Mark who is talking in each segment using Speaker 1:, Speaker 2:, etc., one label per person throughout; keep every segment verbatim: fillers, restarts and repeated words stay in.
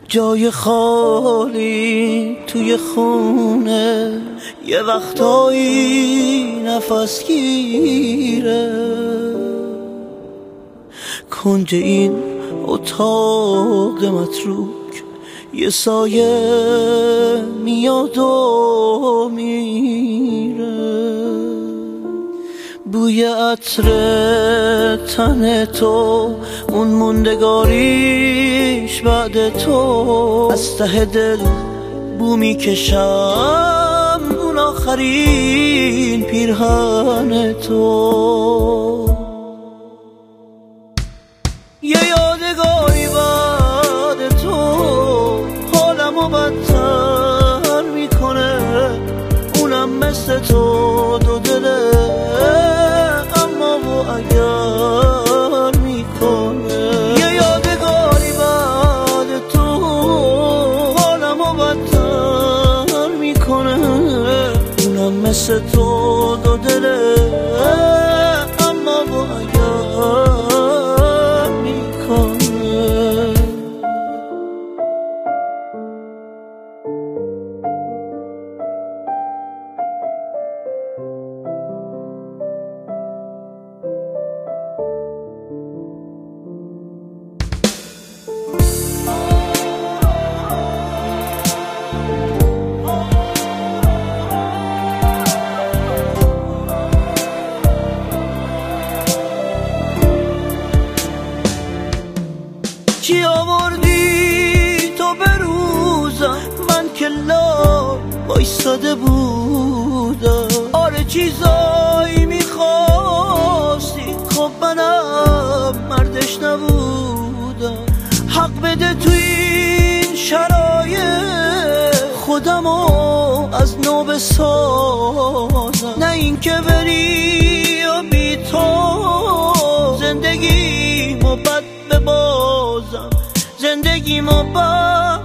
Speaker 1: جای خالی توی خونه یه وقتایی نفس گیره. کنج این اتاق متروک یه سایه میاد و میره. بوی عطر تن تو اون موندگاریش بعد تو، از ته دل بو میکشم اون آخرین پیرهن تو. یه یادگاری بعد تو حالمو بدتر میکنه، اونم مثل تو دو دله اما و اگر میکنه. یه یادگاری بعد تو حالمو بدتر میکنه، اونم مثل تو دو دله اما و اگر میکنه. چی آوردی تو بروزم، من که لار بایستاده بودم. آره چیزایی میخواستی، خب منم مردش نبودم. حق بده تو این شرایط خودمو از نو بسازم، نه این که بری و بی تو زندگی مبد ببازم، زندگی ما با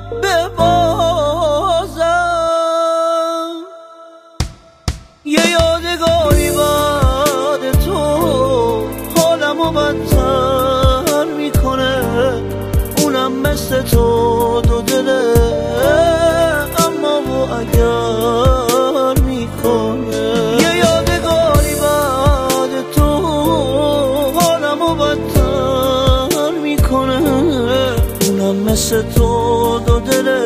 Speaker 1: ببازم. یه یادگاری بعد تو حالمو بدتر میکنه، اونم مثل تو دو دله اما و اگر میکنه. یه یادگاری بعد تو حالمو بدتر میکنه، اونم مثل تو دو دله